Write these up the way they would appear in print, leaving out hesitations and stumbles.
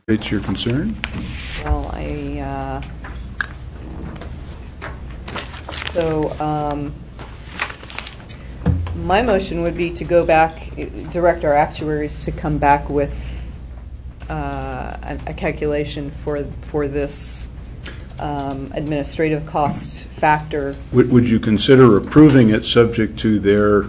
It's your concern? Well, my motion would be to go back, direct our actuaries to come back with a calculation for this administrative cost factor. Would you consider approving it subject to their,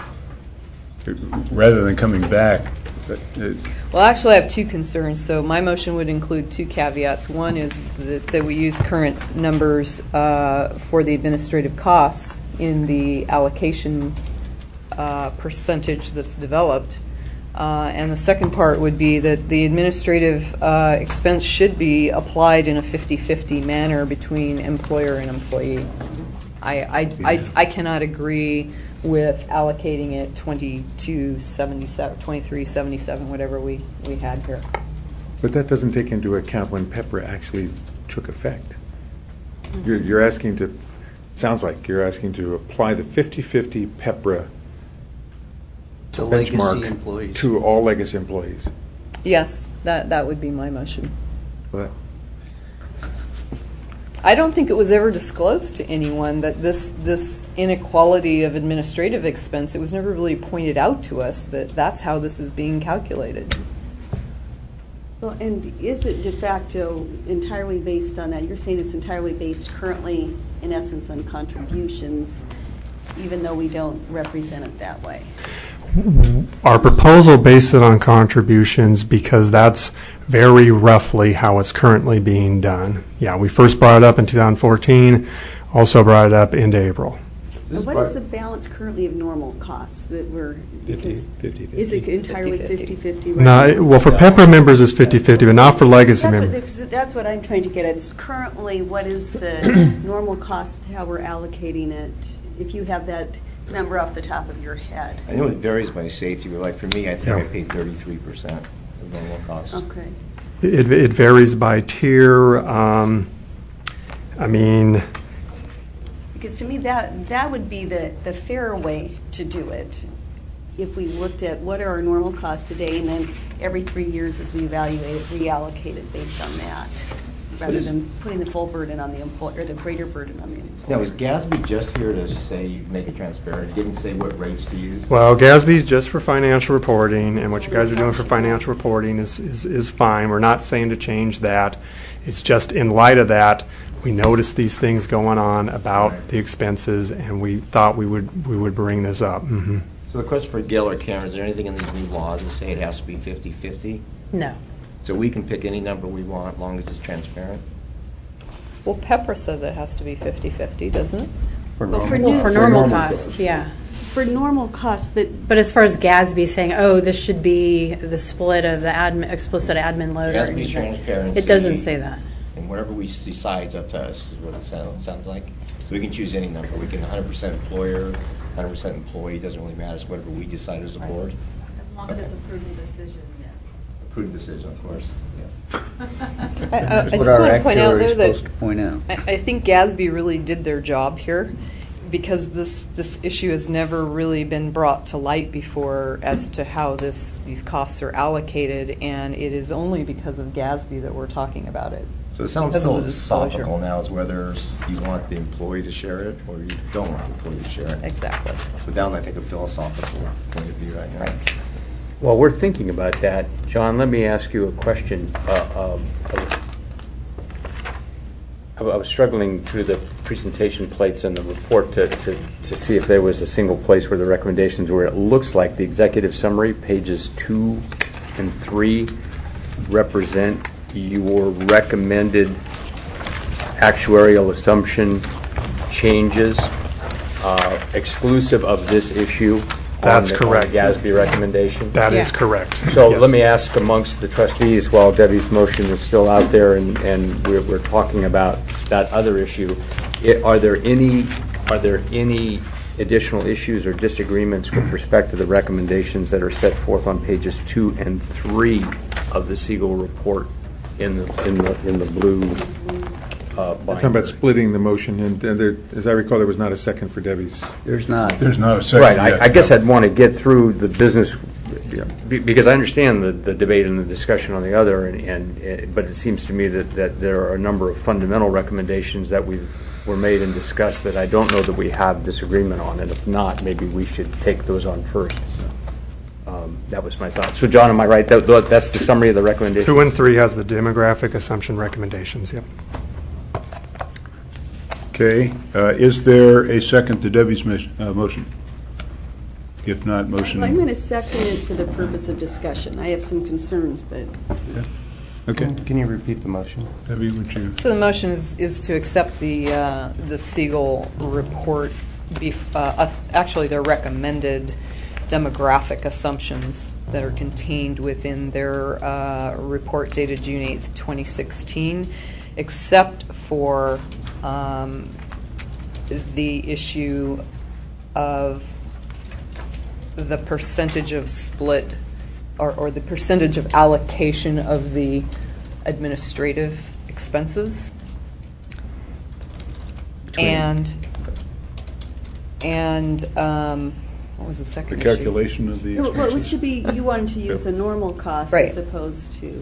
rather than coming back? Well, actually, I have two concerns. So my motion would include two caveats. One is that we use current numbers for the administrative costs in the allocation percentage that's developed. And the second part would be that the administrative expense should be applied in a 50-50 manner between employer and employee. I cannot agree with allocating it 2277, 2377, whatever we had here. But that doesn't take into account when PEPRA actually took effect. You're asking to, sounds like you're asking to apply the 50-50 PEPRA to legacy benchmark employees. to all legacy employees. Yes, that would be my motion. But I don't think it was ever disclosed to anyone that this inequality of administrative expense, it was never really pointed out to us that that's how this is being calculated. Well, and is it de facto entirely based on that? You're saying it's entirely based currently, in essence, on contributions, even though we don't represent it that way? Our proposal based it on contributions because that's very roughly how it's currently being done. Yeah, we first brought it up in 2014, also brought it up in April. What is the balance currently of normal costs that we're... 50-50. Is it entirely 50-50? No, well, for PEPRA members it's 50-50, but not for legacy members. That's what I'm trying to get at. It's currently, what is the normal cost, how we're allocating it, if you have that number off the top of your head? I know it varies by safety, but like for me, I think I paid 33% of normal cost. Okay. It varies by tier. Because to me, that would be the fair way to do it. If we looked at what are our normal costs today, and then every 3 years as we evaluate it, reallocate it based on that, rather than putting the full burden on the employer, or the greater burden on the employer. Now, is GASB just here to say, make it transparent? It didn't say what rates to use? Well, GASB is just for financial reporting, and what you guys are doing for financial reporting is fine. We're not saying to change that. It's just in light of that, we noticed these things going on about the expenses, and we thought we would bring this up. Mm-hmm. So the question for Gil or Karen, is there anything in these new laws that say it has to be 50-50? No. So we can pick any number we want as long as it's transparent? Well, PEPRA says it has to be 50-50, doesn't it? For normal cost, yeah. For normal cost, but as far as GASB saying, oh, this should be the split of the explicit admin load. GASB's transparency. It doesn't say that. And whatever we decide is up to us, is what it sounds like. So we can choose any number. We can 100% employer, 100% employee. It doesn't really matter. It's whatever we decide as a board. As long as it's a prudent decision, yes. A prudent decision, of course. Yes. I just want to point out, though, supposed to point out. I think GASB really did their job here, because this issue has never really been brought to light before as to how these costs are allocated, and it is only because of GASB that we're talking about it. So it sounds philosophical now, is whether you want the employee to share it or you don't want the employee to share it. Exactly. So down, I think, a philosophical point of view right now. Right. Well, we're thinking about that. John, let me ask you a question. I was struggling through the presentation plates and the report to see if there was a single place where the recommendations were. It looks like the executive summary, pages 2 and 3, represent your recommended actuarial assumption changes, exclusive of this issue. That's correct. GASB recommendation. That is correct. So yes. Let me ask amongst the trustees, while Debbie's motion is still out there and we're talking about that other issue, are there any additional issues or disagreements with respect to the recommendations that are set forth on pages 2 and 3 of the Siegel report in the blue We're talking about splitting the motion, and there, as I recall, there was not a second for Debbie's. There's not. There's not a second Right. yet. I guess I'd want to get through the business because I understand the debate and the discussion on the other, but it seems to me that there are a number of fundamental recommendations that were made and discussed that I don't know that we have disagreement on, and if not, maybe we should take those on first. That was my thought. So, John, am I right? That's the summary of the recommendation? 2 and 3 has the demographic assumption recommendations, yep. Okay. Is there a second to Debbie's motion? If not, motion. I'm going to second it for the purpose of discussion. I have some concerns, but. Okay. Can you repeat the motion? Debbie, would you? So the motion is to accept the Siegel report, actually their recommended demographic assumptions that are contained within their report dated June 8th, 2016, except for the issue of the percentage of split or the percentage of allocation of the administrative expenses. And what was the second The issue? calculation of the Well, expenses? it was to be, you wanted to use a normal cost Right. as opposed to.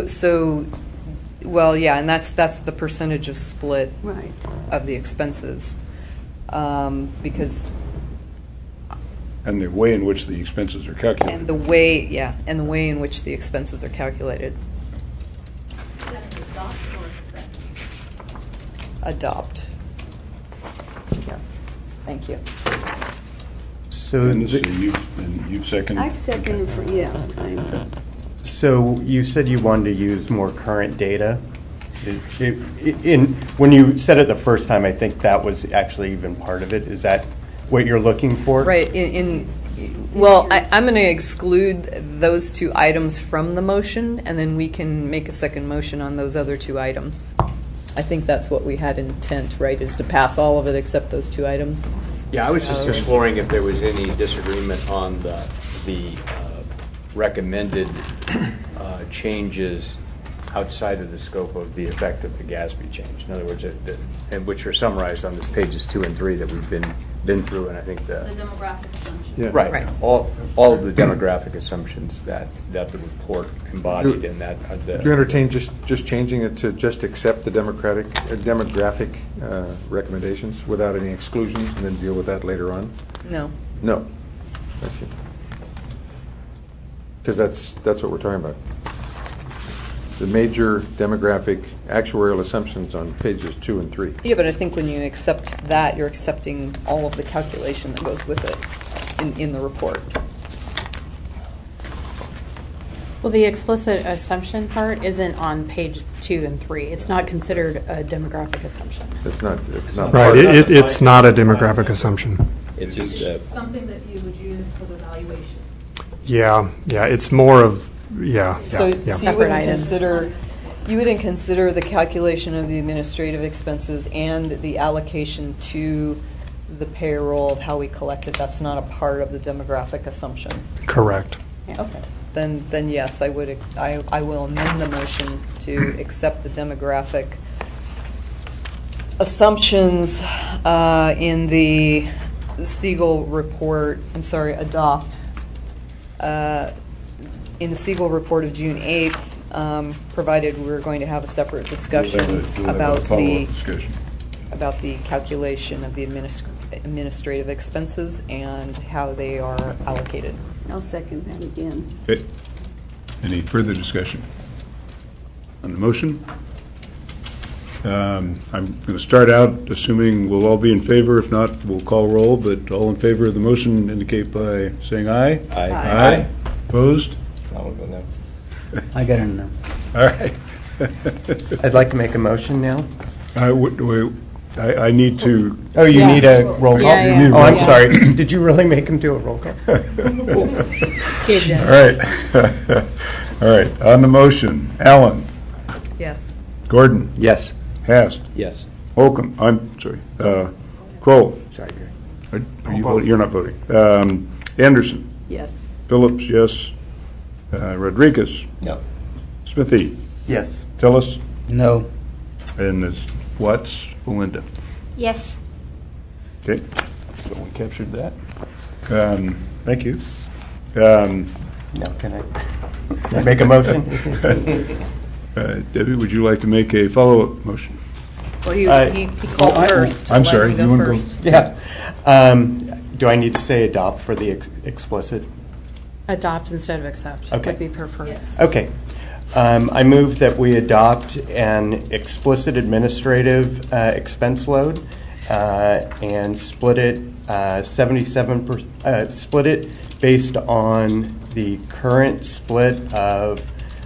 Well, yeah, and that's the percentage of split Right. of the expenses, because And the way in which the expenses are calculated. and the way in which the expenses are calculated. Is that an adopt or accept? Adopt. Yes. Thank you. So, And you've seconded? I've seconded for, yeah. so you said you wanted to use more current data. When you said it the first time, I think that was actually even part of it. Is that what you're looking for? Right. Well, I'm going to exclude those 2 items from the motion, and then we can make a second motion on those other 2 items. I think that's what we had intent, right, is to pass all of it except those 2 items. Yeah, I was just exploring if there was any disagreement on the recommended changes outside of the scope of the effect of the GASB change. In other words, and which are summarized on this pages 2 and 3 that we've been through, and I think The demographic assumption. Yeah. Right. all of the demographic assumptions that the report embodied in that. Do you entertain just changing it to just accept the demographic recommendations without any exclusions, and then deal with that later on? No. No. Because that's what we're talking about. The major demographic actuarial assumptions on pages 2 and 3. Yeah, but I think when you accept that, you're accepting all of the calculation that goes with it in the report. Well, the explicit assumption part isn't on page 2 and 3. It's not considered a demographic assumption. It's not. Right, it's not a demographic assumption. It's just Something that you would use for the valuation. Yeah, it's more of, So yeah. you wouldn't consider the calculation of the administrative expenses and the allocation to the payroll of how we collect it. That's not a part of the demographic assumptions. Correct. Okay. Then yes, I will amend the motion to accept the demographic assumptions in the Siegel report. Adopt. In the Siegel report of June 8th, provided we're going to have a separate discussion about the calculation of the administrative expenses and how they are allocated. I'll second that again. Okay. Any further discussion on the motion? I'm going to start out assuming we'll all be in favor. If not, we'll call roll. But all in favor of the motion indicate by saying aye. Aye. Aye. Opposed? I'll go no. I got a no. All right. I'd like to make a motion now. I need to. Oh, you need a roll call? Yeah. Oh, I'm sorry. Did you really make him do a roll call? All right. All right. On the motion, Allen, Yes. Gordon, Yes. Hast, Yes. Holcomb. I'm sorry. Kroll. Sorry, Gary. Are you voting? You're not voting. Anderson, Yes. Phillips, yes. Rodriguez, No. Smithy, Yes. Tillis, No. and it's Watts, Belinda. Yes. Okay, so we captured that. Thank you. No, can I make a motion? Debbie, would you like to make a follow-up motion? Well, he called first. I'm Let sorry, him go you want to first. go? Yeah. Do I need to say adopt for the explicit? Adopt instead of accept Okay. would be preferred. Yes. Okay. I move that we adopt an explicit administrative expense load and split it 77%. Split it based on the current split of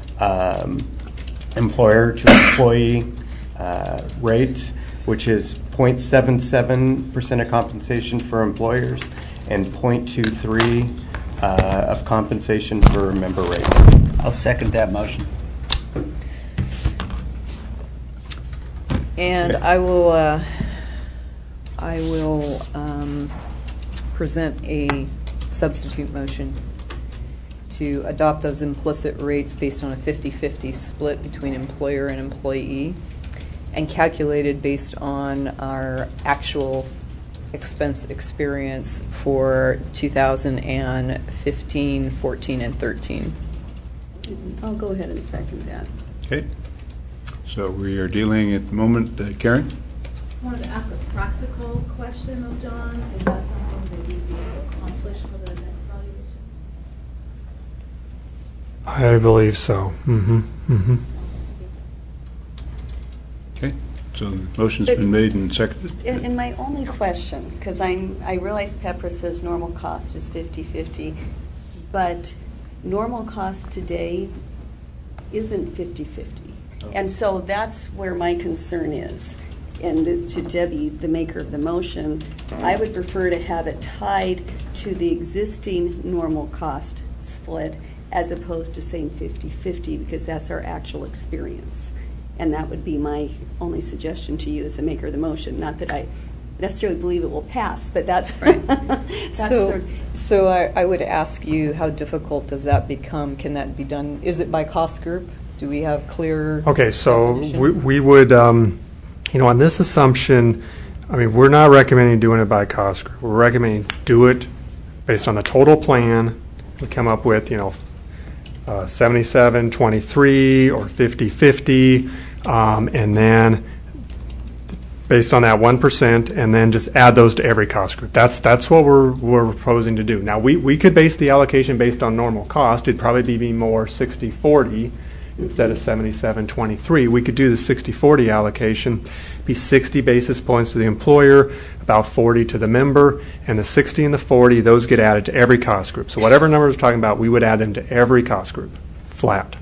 employer to employee rates, which is 0.77% of compensation for employers and 0.23 of compensation for member rates. I'll second that motion. And I will present a substitute motion to adopt those implicit rates based on a 50-50 split between employer and employee, and calculated based on our actual expense experience for 2015, 14, and 13. I'll go ahead and second that. Okay. So we are dealing at the moment, Karen? I wanted to ask a practical question of John. Is that something that you'd be able to accomplish for the next valuation? I believe so. Okay. So the motion's been made and seconded. And my only question, because I realize Pepper says normal cost is 50-50, but normal cost today isn't 50-50. And so that's where my concern is. And to Debbie, the maker of the motion, I would prefer to have it tied to the existing normal cost split as opposed to saying 50-50, because that's our actual experience. And that would be my only suggestion to you as the maker of the motion. Not that I necessarily believe it will pass, but that's right. So I would ask you, how difficult does that become? Can that be done? Is it by cost group? Do we have clear? Okay, so definition? we would, on this assumption, we're not recommending doing it by cost group. We're recommending do it based on the total plan. We come up with, 77-23 or 50-50, and then based on that 1%, and then just add those to every cost group. That's what we're proposing to do. Now, we could base the allocation based on normal cost. It'd probably be more 60-40 instead of 77-23. We could do the 60-40 allocation, be 60 basis points to the employer, about 40 to the member, and the 60 and the 40, those get added to every cost group. So whatever numbers we're talking about, we would add them to every cost group, flat.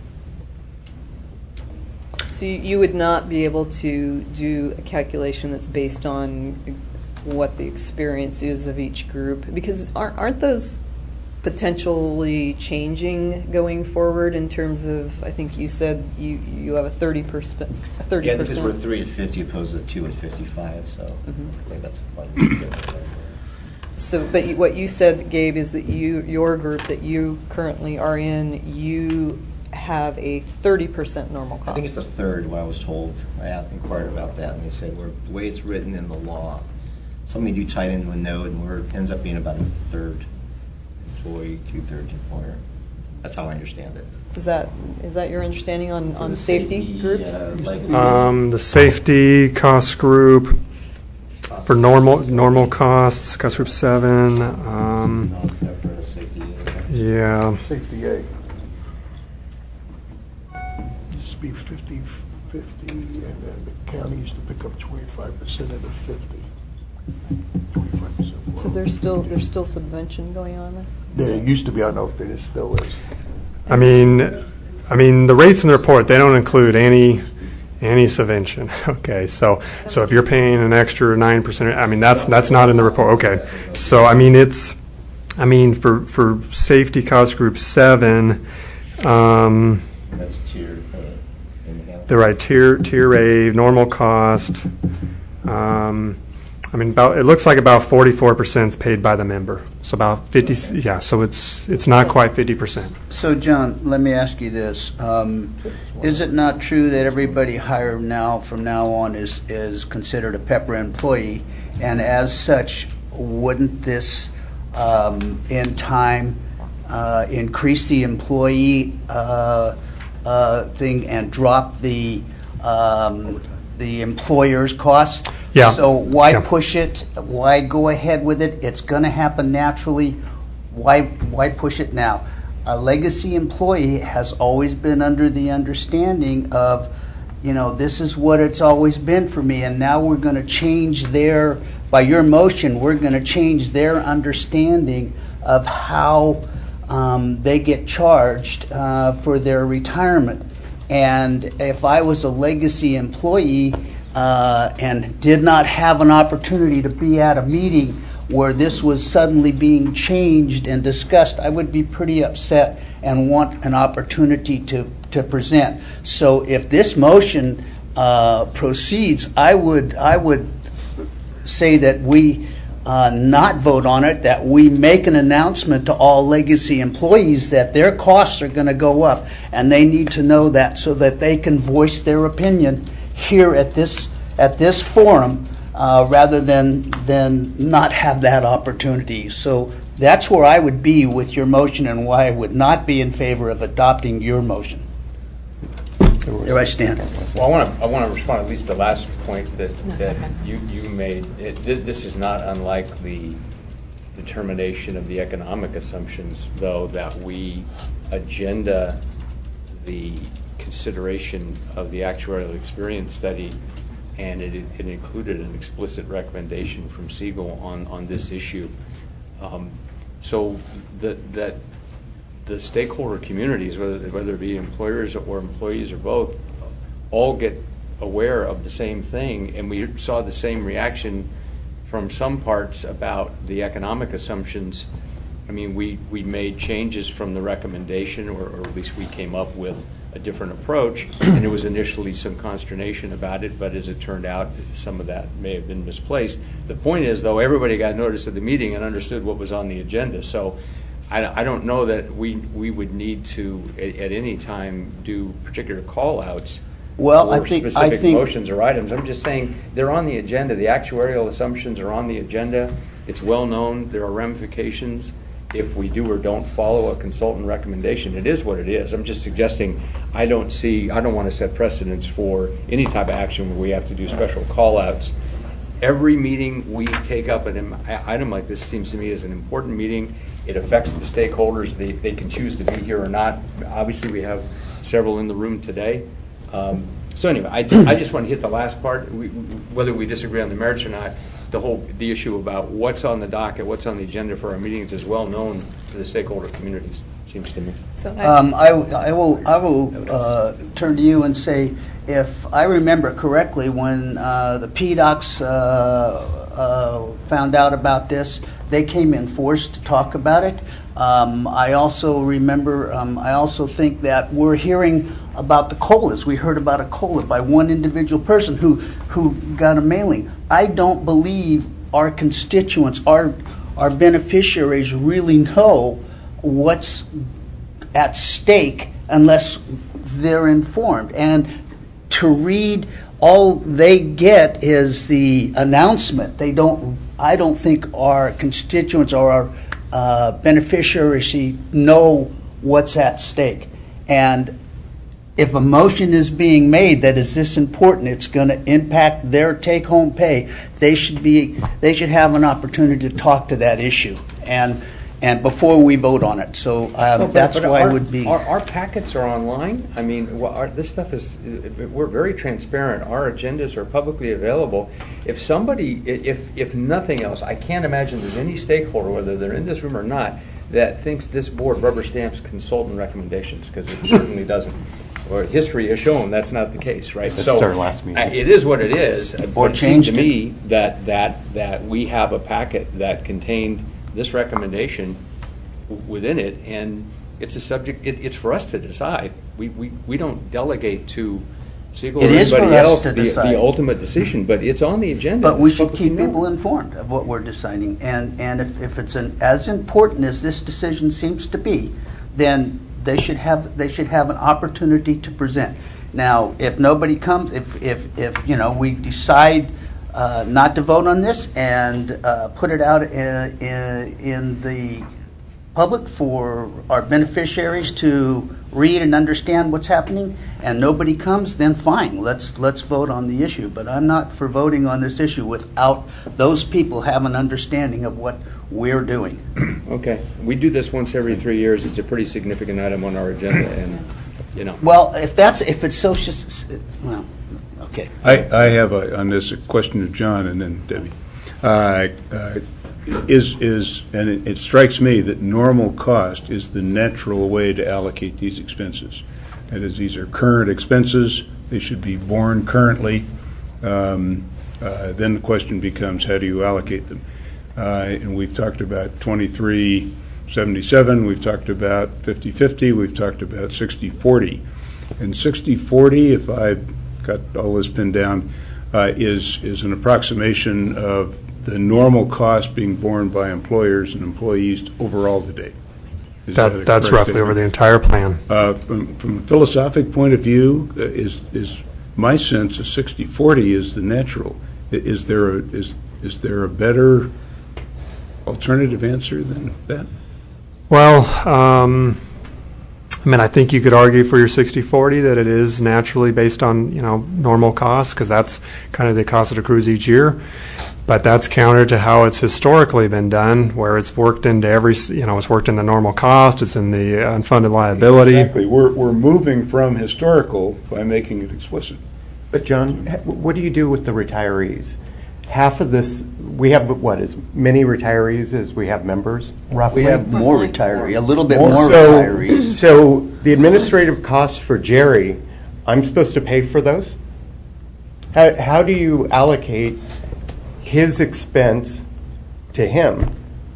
So you would not be able to do a calculation that's based on what the experience is of each group, because aren't those potentially changing going forward in terms of, I think you said you have a 30%. Yeah, because we're 3 at 50 opposed to 2 at 55, so I think that's the point. So, but what you said, Gabe, is that your group that you currently are in, you have a 30% normal cost. I think it's a third, what I was told. I inquired about that, and they said, the way it's written in the law, somebody do tied into a node, and it ends up being about a third employee, 2/3 employer. That's how I understand it. Is that your understanding on safety groups? The safety cost group for normal costs, cost group 7. Yeah. Safety A. Used to be 50-50, and then the county used to pick up 25% of the 50. 25%. So there's still subvention going on there? There used to be. I don't know if there still is. I mean, the rates in the report, they don't include any subvention. Okay, so if you're paying an extra 9%, that's not in the report. Okay, so for safety cost group 7, that's tier. They're right. Tier A, normal cost. It looks like about 44% is paid by the member. So about 50. Yeah. So it's not quite 50%. So John, let me ask you this: is it not true that everybody hired from now on is considered a Pepper employee, and as such, wouldn't this in time increase the employee thing and drop the employer's costs. Yeah. So why Yeah. push it? Why go ahead with it? It's going to happen naturally. Why push it now? A legacy employee has always been under the understanding of, this is what it's always been for me, and now we're going to change by your motion, we're going to change their understanding of how they get charged for their retirement. And if I was a legacy employee and did not have an opportunity to be at a meeting where this was suddenly being changed and discussed, I would be pretty upset and want an opportunity to present. So if this motion proceeds, I would say that we not vote on it, that we make an announcement to all legacy employees that their costs are going to go up, and they need to know that so that they can voice their opinion here at this forum, rather than not have that opportunity. So that's where I would be with your motion and why I would not be in favor of adopting your motion. There I stand. Well, I want to respond at least to the last point that second. you made. This is not unlike the determination of the economic assumptions, though, that we agenda the consideration of the actuarial experience study, and it included an explicit recommendation from Siegel on this issue. So that the stakeholder communities, whether it be employers or employees or both, all get aware of the same thing, and we saw the same reaction from some parts about the economic assumptions. I mean, we made changes from the recommendation, or at least we came up with a different approach, and there was initially some consternation about it, but as it turned out, some of that may have been misplaced. The point is, though, everybody got notice of the meeting and understood what was on the agenda, so I don't know that we would need to, at any time, do particular call-outs for specific motions or items. I'm just saying they're on the agenda. The actuarial assumptions are on the agenda. It's well known. There are ramifications if we do or don't follow a consultant recommendation. It is what it is. I'm just suggesting I don't want to set precedents for any type of action where we have to do special call-outs. Every meeting we take up an item like this seems to me is an important meeting. It affects the stakeholders. They can choose to be here or not. Obviously, we have several in the room today. So anyway, I just want to hit the last part. Whether we disagree on the merits or not, the issue about what's on the docket, what's on the agenda for our meetings is well known to the stakeholder communities, seems to me. So I will turn to you and say, if I remember correctly, when the PDOCs found out about this, they came in force to talk about it. I also remember, I also think that we're hearing about the COLAs. We heard about a COLA by one individual person who got a mailing. I don't believe our constituents, our beneficiaries really know what's at stake unless they're informed. And to read, all they get is the announcement. I don't think our constituents or our beneficiaries know what's at stake. And if a motion is being made that is this important, it's going to impact their take-home pay, they should have an opportunity to talk to that issue and before we vote on it. So that's why I would be. Our packets are online. I mean, this stuff we're very transparent. Our agendas are publicly available. If somebody, if nothing else, I can't imagine there's any stakeholder, whether they're in this room or not, that thinks this board rubber stamps consultant recommendations, because it certainly doesn't. Or history has shown that's not the case, right? This is our last meeting. It is what it is. Board it seems to changed me that we have a packet that contained this recommendation within it, and it's a subject. It's for us to decide. We don't delegate to Siegel or anybody else the ultimate decision, but it's on the agenda. But we should keep people informed of what we're deciding, and if it's as important as this decision seems to be, then they should have an opportunity to present. Now, if nobody comes, if we decide not to vote on this and put it out in the public, for our beneficiaries to read and understand what's happening, and nobody comes, then fine, let's vote on the issue. But I'm not for voting on this issue without those people have an understanding of what we're doing. Okay, we do this once every 3 years. It's a pretty significant item on our agenda, and, you know. Well, if it's social, well, okay. I have on this a question to John and then Debbie. And it strikes me that normal cost is the natural way to allocate these expenses. That is, these are current expenses. They should be borne currently. Then the question becomes, how do you allocate them? And we've talked about 2377. We've talked about 50-50. We've talked about 60-40. And 60-40, if I've got all this pinned down, is an approximation of the normal cost being borne by employers and employees overall today. That's roughly over the entire plan. From a philosophic point of view, is my sense of 60-40 is the natural. Is there a better alternative answer than that? Well, I think you could argue for your 60-40 that it is naturally based on normal costs, because that's kind of the cost of the cruise each year. But that's counter to how it's historically been done, where it's worked into it's worked in the normal cost, it's in the unfunded liability. Exactly. We're moving from historical by making it explicit. But John, what do you do with the retirees? Half of this, we have as many retirees as we have members, roughly? We have more retirees, a little bit more retirees. So the administrative costs for Jerry, I'm supposed to pay for those? How do you allocate his expense to him?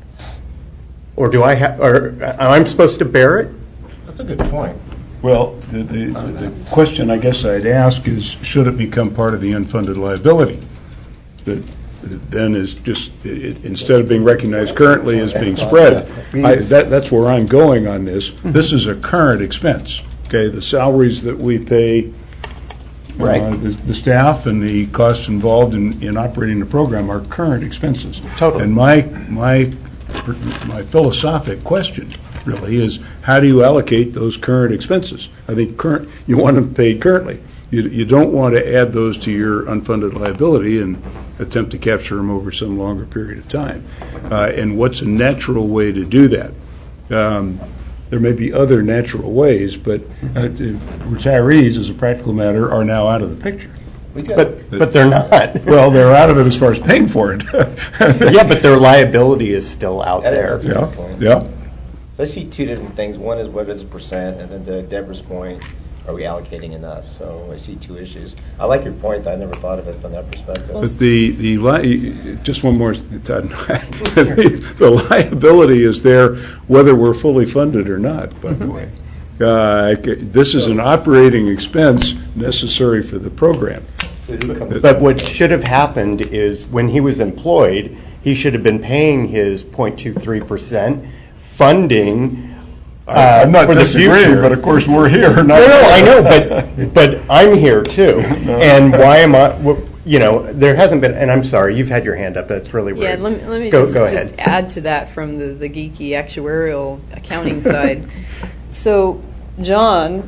Or I'm supposed to bear it? That's a good point. Well, the question I guess I'd ask is, should it become part of the unfunded liability? That then is just, instead of being recognized currently as being spread, that's where I'm going on this. This is a current expense. Okay, the salaries that we pay, the staff and the costs involved in operating the program are current expenses. Totally. And my philosophic question really is, how do you allocate those current expenses? I think you want them paid currently. You don't want to add those to your unfunded liability and attempt to capture them over some longer period of time. And what's a natural way to do that? There may be other natural ways, but retirees, as a practical matter, are now out of the picture. But they're not. Well, they're out of it as far as paying for it. Yeah, but their liability is still out there. That's a good point. Yeah. So I see two different things. One is what is a percent, and then to Deborah's point, are we allocating enough? So I see two issues. I like your point. I never thought of it from that perspective. But just one more, Todd. The liability is there whether we're fully funded or not, by the way. This is an operating expense necessary for the program. But what should have happened is when he was employed, he should have been paying his 0.23% funding I'm not for disagreeing, but of course we're here. No, I know, but I'm here too. And why am I? There hasn't been. And I'm sorry, you've had your hand up. That's really rude. Yeah, let me go just add to that from the geeky actuarial accounting side. So, John,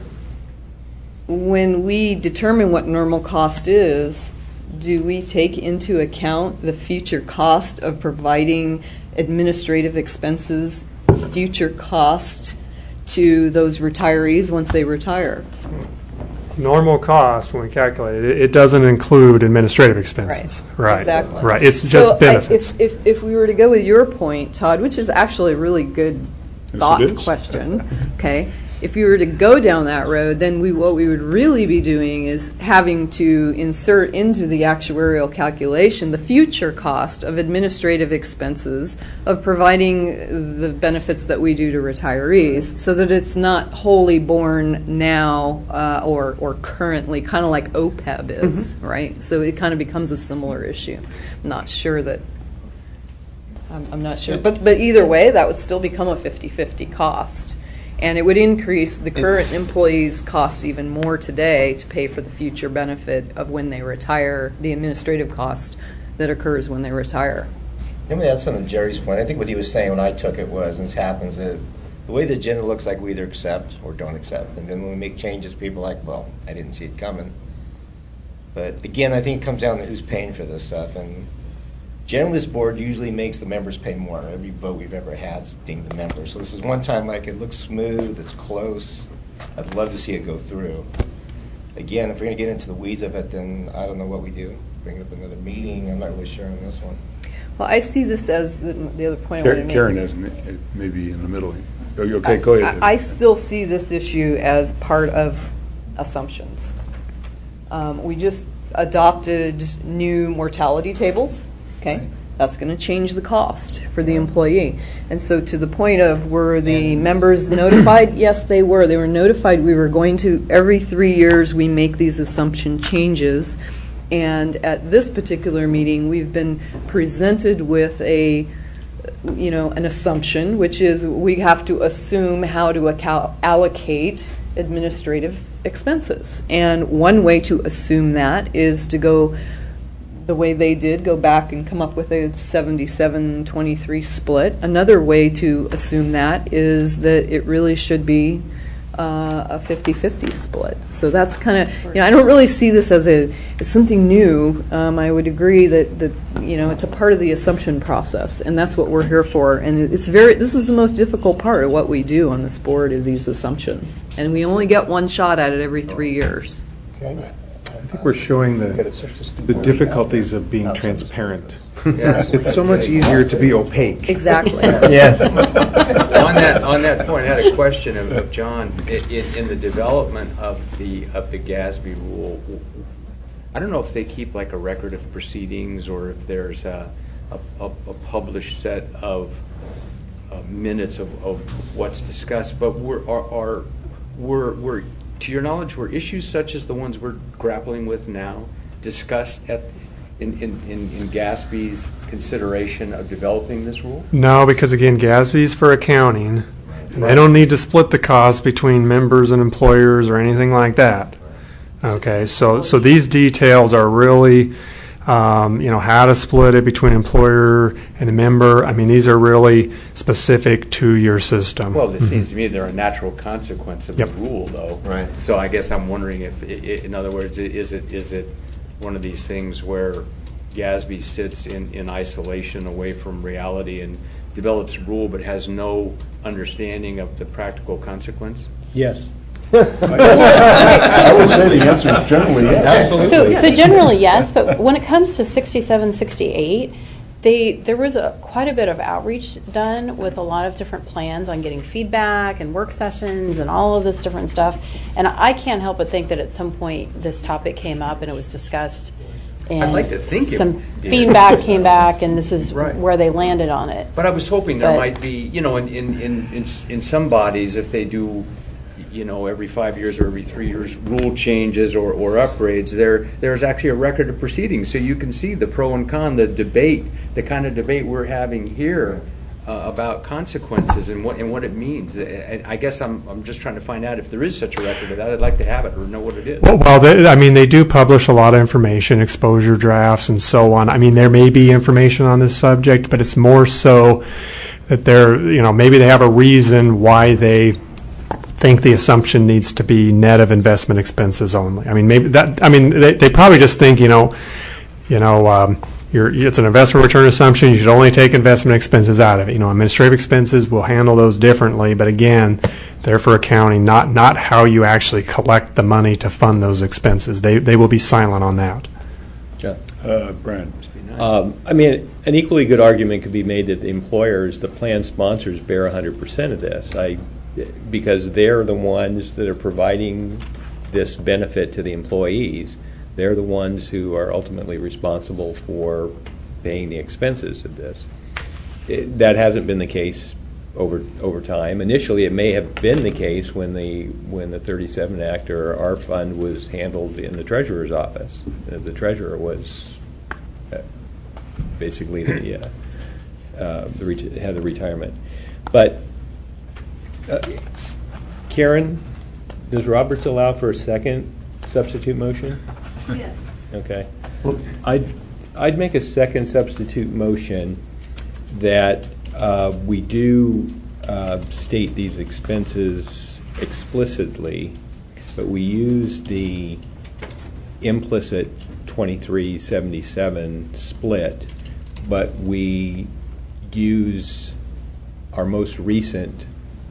when we determine what normal cost is, do we take into account the future cost of providing administrative expenses, future cost to those retirees once they retire? Normal cost, when we calculate it, it doesn't include administrative expenses. Right. Exactly. Right. It's just benefits. If we were to go with your point, Todd, which is actually a really good thought question, okay, if you were to go down that road, then what we would really be doing is having to insert into the actuarial calculation the future cost of administrative expenses of providing the benefits that we do to retirees, so that it's not wholly borne now or currently, kind of like OPEB is, right? So it kind of becomes a similar issue. I'm not sure. But either way, that would still become a 50-50 cost. And it would increase the current employees' costs even more today to pay for the future benefit of when they retire, the administrative cost that occurs when they retire. Let me add something to Jerry's point. I think what he was saying when I took it was, and this happens, that the way the agenda looks like we either accept or don't accept. And then when we make changes, people are like, well, I didn't see it coming. But again, I think it comes down to who's paying for this stuff. And generally, this board usually makes the members pay more. Every vote we've ever had is dinged the members. So this is one time like it looks smooth, it's close. I'd love to see it go through. Again, if we're going to get into the weeds of it, then I don't know what we do. Bring it up another meeting. I'm not really sure on this one. Well, I see this as the other point I want to make. Karen has maybe in the middle. Okay, go ahead. I still see this issue as part of assumptions. We just adopted new mortality tables. Okay, that's going to change the cost for the employee. And so to the point of, were the members notified? Yes, they were. They were notified we were going to, every 3 years, we make these assumption changes. And at this particular meeting, we've been presented with an assumption, which is we have to assume how to allocate administrative expenses. And one way to assume that is to go the way they did, go back and come up with a 77-23 split. Another way to assume that is that it really should be a 50-50 split. So that's kind of, I don't really see this as something new. I would agree that it's a part of the assumption process, and that's what we're here for. And this is the most difficult part of what we do on this board, is these assumptions. And we only get one shot at it every 3 years. I think we're showing the difficulties of being transparent. Yes. It's so much easier to be opaque. Exactly. Yes. On that point, I had a question of John. In the development of the GASB rule, I don't know if they keep like a record of proceedings or if there's a published set of minutes of what's discussed. But were to your knowledge, were issues such as the ones we're grappling with now discussed in GASB's consideration of developing this rule? No, because again, GASB's for accounting, and they don't need to split the cost between members and employers or anything like that. Okay, so these details are really, how to split it between employer and a member. I mean, these are really specific to your system. Well, it seems to me they're a natural consequence of the rule, though. Right. So I guess I'm wondering if, in other words, is it one of these things where GASB sits in isolation away from reality and develops a rule but has no understanding of the practical consequence? Yes. I would say the answer is generally yes. Absolutely. So generally yes, but when it comes to 67, 68, there was quite a bit of outreach done with a lot of different plans on getting feedback and work sessions and all of this different stuff. And I can't help but think that at some point this topic came up and it was discussed. And I'd like to think some feedback came back, and this is where they landed on it. But I was hoping there might be, in some bodies, if they do, every 5 years or every 3 years, rule changes or upgrades, there's actually a record of proceedings, so you can see the pro and con, the kind of debate we're having here about consequences and what it means. I guess I'm just trying to find out if there is such a record of that. I'd like to have it or know what it is. Well, they do publish a lot of information, exposure drafts and so on. I mean, there may be information on this subject, but it's more so that maybe they have a reason why they think the assumption needs to be net of investment expenses only. I mean, they probably just think, it's an investment return assumption. You should only take investment expenses out of it. Administrative expenses, we'll handle those differently. But again, they're for accounting, not how you actually collect the money to fund those expenses. They will be silent on that. Yeah. Brian. An equally good argument could be made that the employers, the plan sponsors, bear 100% of this. Because they're the ones that are providing this benefit to the employees. They're the ones who are ultimately responsible for paying the expenses of this. That hasn't been the case over time. Initially, it may have been the case when the 37 Act or our fund was handled in the treasurer's office. The treasurer was basically had the retirement. But Karen, does Roberts allow for a second substitute motion? Yes. Okay. I'd make a second substitute motion that we do state these expenses explicitly, but we use the implicit 2377 split, but we use our most recent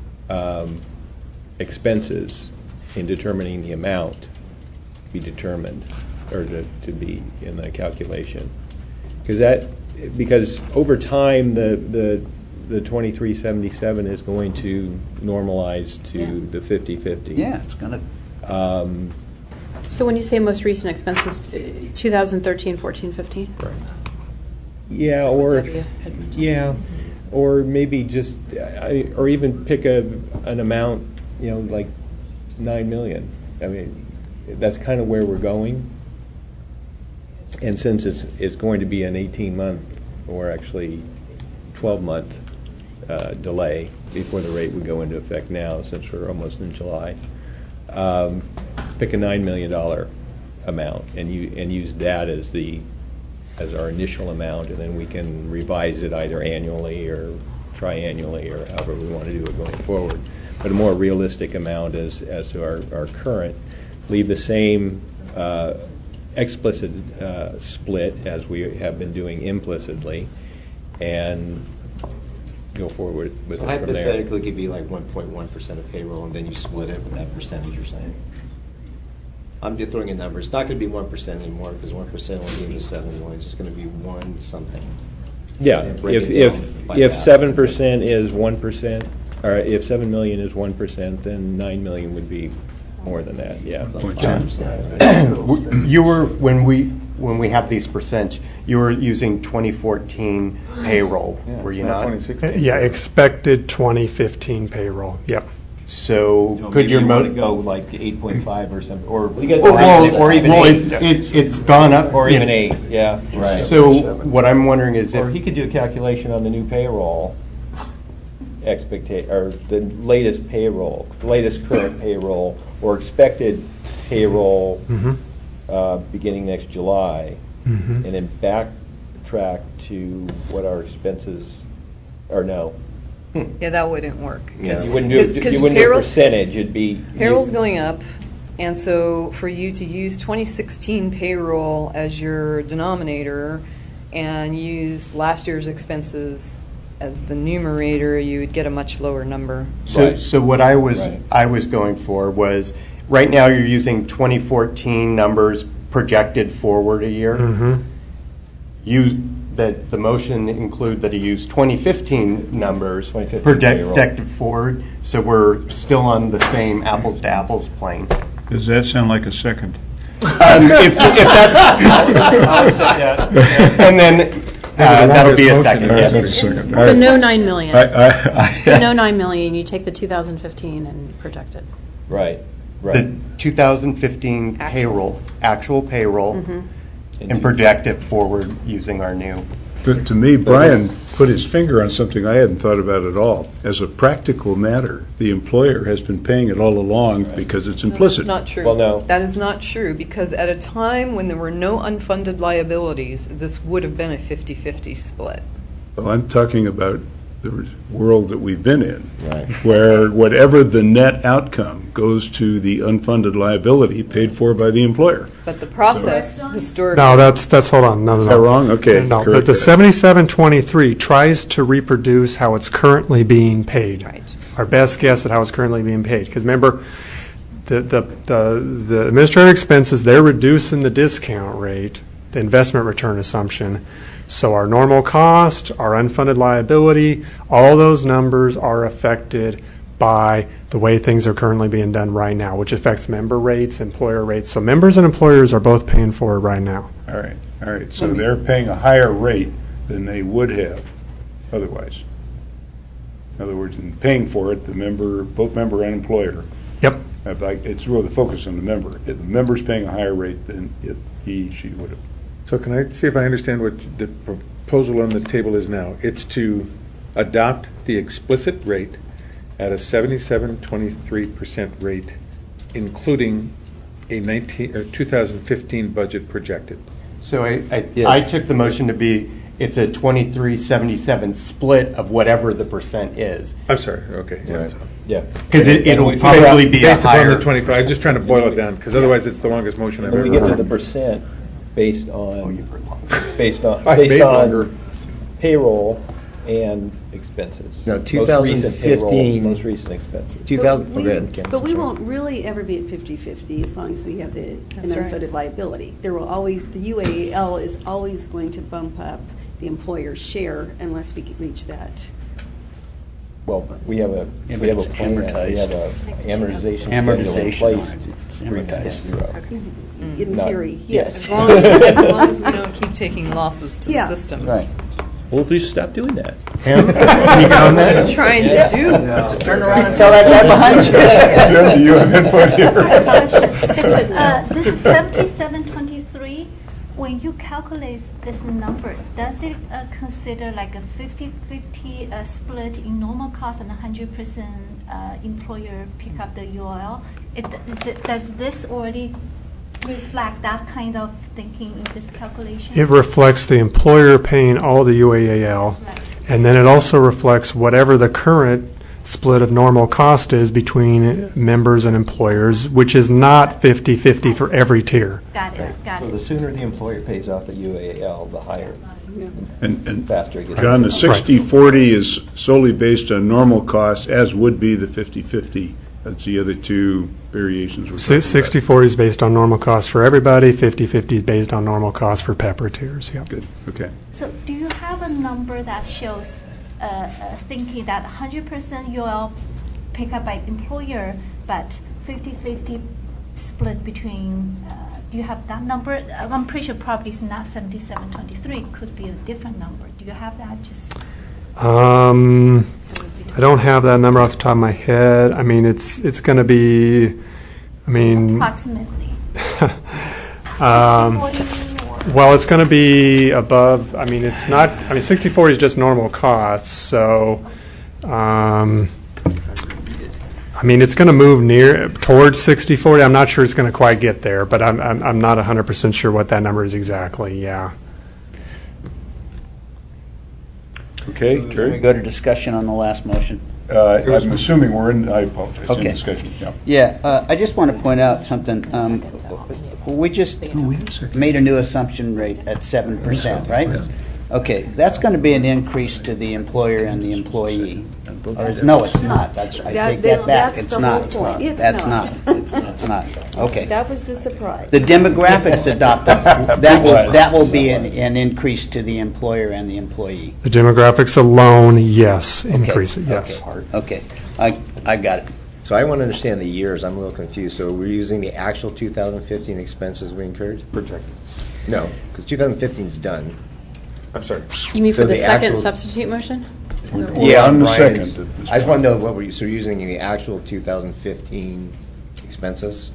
expenses in determining the amount to be determined or to be in the calculation. Because over time the 2377 is going to normalize to the 50/50. Yeah, it's going to. So when you say most recent expenses, 2013, 14, 15? Right. Yeah, or or maybe just, or even pick an amount, like 9 million. I mean, that's kind of where we're going. And since it's going to be an 18-month or actually 12-month delay before the rate would go into effect now, since we're almost in July, pick a $9 million amount and use that as our initial amount, and then we can revise it either annually or triannually or however we want to do it going forward. But a more realistic amount as to our current, leave the same explicit split as we have been doing implicitly, and go forward with it from there. Hypothetically, it could be like 1.1% of payroll, and then you split it with that percentage you're saying. I'm just throwing in numbers. It's not going to be 1% anymore, because 1% only gives us 7 million. It's just going to be 1 something. Yeah, if 7% is 1%, or if 7 million is 1%, then 9 million would be more than that. Yeah. You were when we have these percents, you were using 2014 payroll, were you not? 2016. Yeah, expected 2015 payroll. Yep. So could your motive go like 8.5 or something, or even 8? It's gone up, or even 8. Yeah, right. So what I'm wondering is, or he could do a calculation on the new payroll expectation, or the latest current payroll, or expected payroll beginning next July, and then backtrack to what our expenses are now. Yeah, that wouldn't work. Yeah, you wouldn't do a percentage. It'd be payroll's going up, and so for you to use 2016 payroll as your denominator and use last year's expenses as the numerator, you would get a much lower number. So what I was going for was, right now you're using 2014 numbers projected forward a year. That the motion include that he used 2015 numbers projected forward, so we're still on the same apples to apples plane. Does that sound like a second? If that's, and then that'll be a second. That's a second. So no 9 million. So no 9 million. You take the 2015 and project it. Right. The 2015 actual payroll. And project it forward using our new. To me, Brian put his finger on something I hadn't thought about at all. As a practical matter, the employer has been paying it all along because it's implicit. No, that's not true. Well, no. That is not true, because at a time when there were no unfunded liabilities, this would have been a 50-50 split. Well, I'm talking about the world that we've been in, where whatever the net outcome goes to the unfunded liability paid for by the employer. But the process historically... No, that's hold on. No. Is that wrong? Okay. No, but the 7723 tries to reproduce how it's currently being paid. Right. Our best guess at how it's currently being paid. Because remember, the administrative expenses, they're reducing the discount rate, the investment return assumption. So our normal cost, our unfunded liability, all those numbers are affected by the way things are currently being done right now, which affects member rates, employer rates. So members and employers are both paying for it right now. All right. So they're paying a higher rate than they would have otherwise. In other words, in paying for it, both member and employer. Yep. It's really the focus on the member. If the member's paying a higher rate than she would have. So can I see if I understand what the proposal on the table is now? It's to adopt the explicit rate at a 77.23% rate, including a 2015 budget projected. So I took the motion to be It's a 23-77 split of whatever the percent is. I'm sorry, okay. Yeah. Because it'll probably be a based upon higher. the 25. I'm just trying to boil it down, because otherwise it's the longest motion I've When ever we get to heard. the percent based on, I paid longer. payroll and expenses. No, Most recent payroll, 2015 most recent expenses. 2000. But we- go ahead, Ken, But we sorry. won't really ever be at 50/50 as long as we have an That's right. unfunded liability. There will always, the UAL is always going to bump up the employer's share unless we can reach that. Well, we have a, Yeah, we have a but it's plan, we amortized. have a amortization schedule in Amortization place. on it. It's to bring that amortized. through. In Not- theory, yes. yes. As long as we don't keep taking losses to Yeah. the system. Right. Well, please stop doing that. Tim, can you comment? What I'm trying to do. Turn around and tell that guy behind you. Tim, do you have input here? This is 7723. When you calculate this number, does it consider like a 50-50 split in normal cost and 100% employer pick up the UOL? Does this already reflect that kind of thinking in this calculation? It reflects the employer paying all the UAAL, Right. and then it also reflects whatever the current split of normal cost is between members and employers, which is not 50-50 for every tier. Got it, got So it. the sooner the employer pays off the UAL, the higher, And faster it gets. John, the 60/40 is solely based on normal costs, as would be the 50/50. That's the other two variations we're talking about. 60/40 is based on normal costs for everybody, 50/50 is based on normal costs for PEPR tiers, yeah. Good, okay. So do you have a number that shows thinking that 100% UL pick up by employer, but 50-50 split between, do you have that number? I'm pretty sure probably it's not 7723, it could be a different number. Do you have that? Just I don't have that number off the top of my head. I mean, it's going to be, I mean, approximately. 40 well, it's going to be above, I mean, it's not, I mean, 60/40 is just normal costs, so, I mean, it's going to move towards 60/40. I'm not sure it's going to quite get there, but I'm not 100% sure what that number is exactly, yeah. Okay, Can we Terry? go to discussion on the last motion? I'm assuming we're in, I apologize, in Okay. discussion, yeah. Yeah, I just want to point out something. We just made a new assumption rate at 7%, right? Okay, that's going to be an increase to the employer and the employee. Or no, it's not. I take that back. That's It's the not. whole point. It's That's not. not. It's not. Okay. That was the surprise. The demographics adopted, that will be an increase to the employer and the employee. The demographics alone, yes, increase it, yes. Okay, I got it. So I want to understand the years. I'm a little confused. So we're using the actual 2015 expenses we incurred? Projected. No, because 2015 is done. I'm sorry. You mean So for the the second actual- substitute motion? We're on the Brian, second at this I just want point. to know what we're, so we're using the actual 2015 expenses?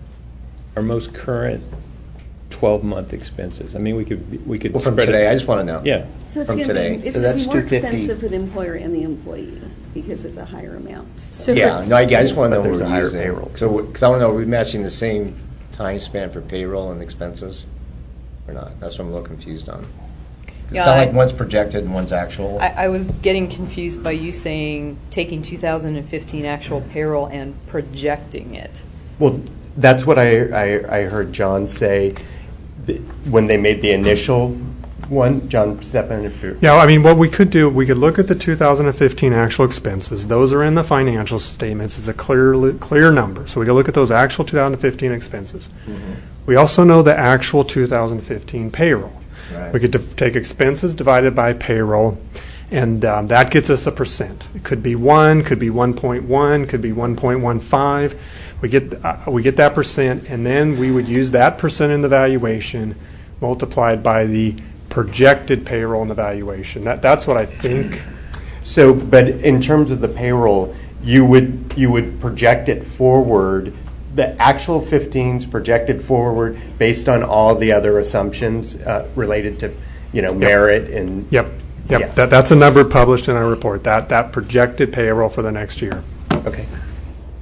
Our most current 12-month expenses. I mean, we could. Well, from spread it- today, I just want to know. Yeah. So it's From going to today. be, it's So going to that's be more 250. expensive for the employer and the employee because it's a higher amount. So Yeah, no, I just want to know But what there's a we're higher using. payroll. So, because I want to know, are we matching the same time span for payroll and expenses or not? That's what I'm a little confused on. It Yeah, sounds I- like one's projected and one's actual. I was getting confused by you saying taking 2015 actual payroll and projecting it. Well, that's what I heard John say when they made the initial one. John, step in if you're. Yeah, I mean, what we could do, we could look at the 2015 actual expenses. Those are in the financial statements. It's a clear number. So we can look at those actual 2015 expenses. We also know the actual 2015 payroll. Right. We could take expenses divided by payroll, and that gets us a percent. It could be 1, could be 1.1, could be 1.15. We get that percent, and then we would use that percent in the valuation multiplied by the projected payroll in the valuation. That's what I think. So, but in terms of the payroll, you would project it forward. The actual 15's projected forward based on all the other assumptions related to, merit and. Yep. Yeah. That's a number published in our report. That projected payroll for the next year. Okay.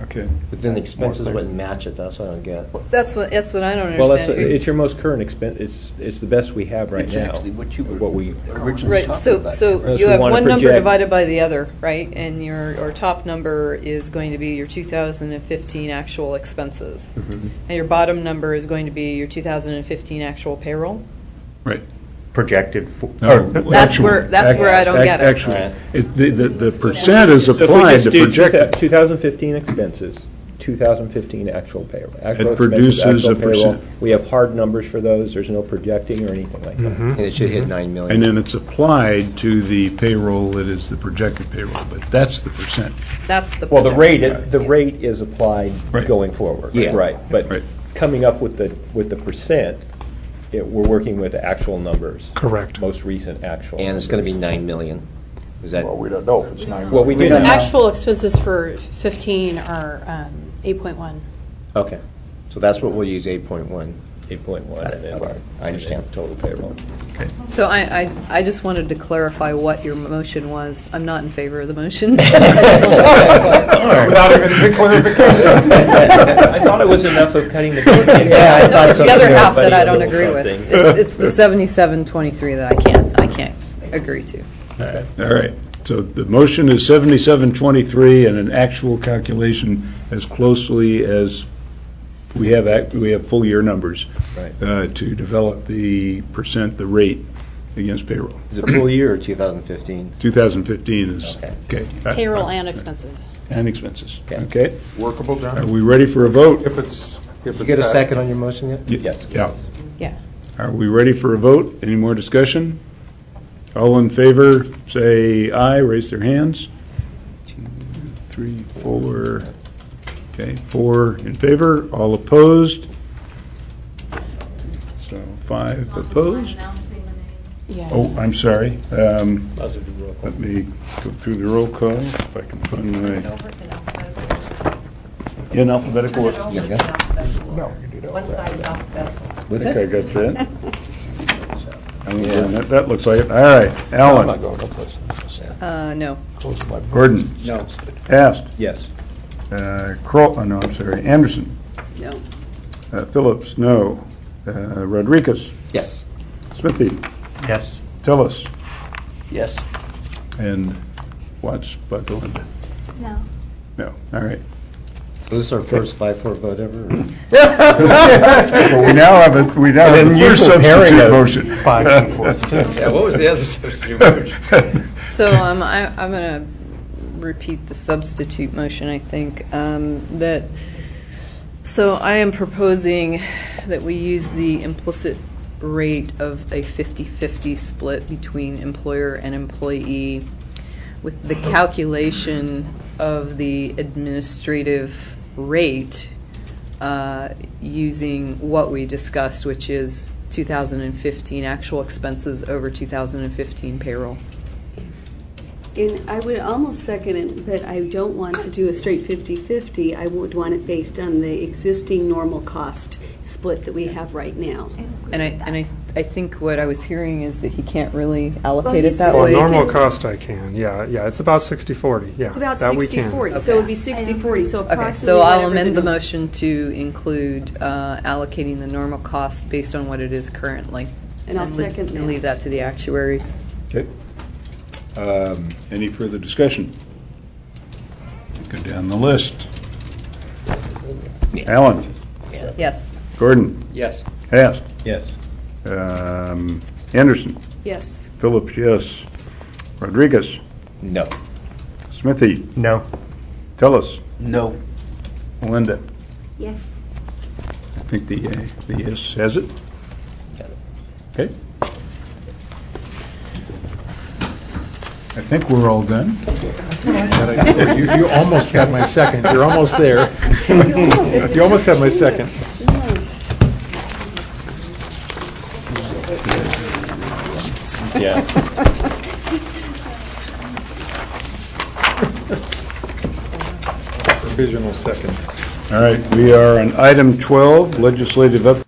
Okay. But then the expenses wouldn't match it, that's what I don't get. That's what I don't Well, understand. it's your most current expense. It's the best we have right It's now. actually what you were What we originally Right, talking so about. Unless you we have wanna one number project- divided by the other, right? And your top number is going to be your 2015 actual expenses. And your bottom number is going to be your 2015 actual payroll? Right. Projected for. No, That's where I don't get it. Actually, Right. the percent is So if we applied just to do projected. 2015 expenses, 2015 actual payroll. Actual It expenses, produces actual a payroll. percent. We have hard numbers for those. There's no projecting or anything like that. And it should hit 9 million. And then it's applied to the payroll that is the projected payroll, but that's the percent. That's the Well, the projection. rate is applied Right. going forward. Yeah. Right. But Right. coming up with the percent, we're working with actual numbers. Correct. Most recent actual. And it's going to be 9 million. Is that, Well, we don't know if it's 9 Well, we million. do The know. actual expenses for 15 are 8.1. okay. So that's what we'll use, 8.1. 8.1. Got it. and then- Okay. I understand. and then total payroll. So I just wanted to clarify what your motion was. I'm not in favor of the motion. Without even the clarification. I thought it was enough of cutting the cake. Yeah, I No, thought it's so the other too. half that I don't Little agree with. something. It's the 7723 that I can't agree to. All right. So the motion is 7723 and an actual calculation as closely as we have full year numbers Right. to develop the percent, the rate against payroll. Is it full year or 2015? 2015 is, okay. Payroll and expenses. And expenses. Okay. Okay. Workable, Are John? we ready for a vote? If it's You get a passed. second on your motion yet? Yes. Yeah. Yeah. Are we ready for a vote? Any more discussion? All in favor, say aye, raise their hands. 2, 3, 4. Okay, 4 in favor, all opposed. So 5 opposed. Yeah. Oh, I'm sorry. Let me go through the roll call, if I can find my... In alphabetical order. No, you do that. One side is alphabetical. I think I got that. That looks like it. All right, I'm not Alan, going no place. No. Close my book. Gordon, No. Ast, Yes. Kroll, oh, no, I'm sorry, Anderson, No. Phillips, no, Rodriguez, Yes. Smithy, Yes. Tillis, Yes. and Watts, Buckland. No. No, all right. Was this our first 5-4 vote ever? Well, we now have a first substitute motion. 5 and 4s too. Yeah, what was the other substitute motion? So I'm going to repeat the substitute motion, I think. So I am proposing that we use the implicit rate of a 50-50 split between employer and employee with the calculation of the administrative rate using what we discussed, which is 2015 actual expenses over 2015 payroll. And I would almost second it, but I don't want to do a straight 50-50. I would want it based on the existing normal cost split that we have right now. And I think what I was hearing is that he can't really allocate Well, it that For way. normal cost, I can. Yeah, it's about 60-40. Yeah, It's about that we can. 60-40, so it would be 60-40, so approximately Okay, so I'll whatever amend the new- motion to include allocating the normal cost based on what it is currently. And I'll second And leave that to the actuaries. Okay. Any further discussion? Go down the list. Alan, Yes. Gordon, Yes. Ast, Yes. Anderson, Yes. Phillips, yes. Rodriguez, No. Smithy, No. Tillis, No. Melinda. Yes. I think the yes has it. Okay. I think we're all done. You almost had my second. You're almost there. You almost had my second. Yeah. Provisional second. All right, we are on item 12, legislative update.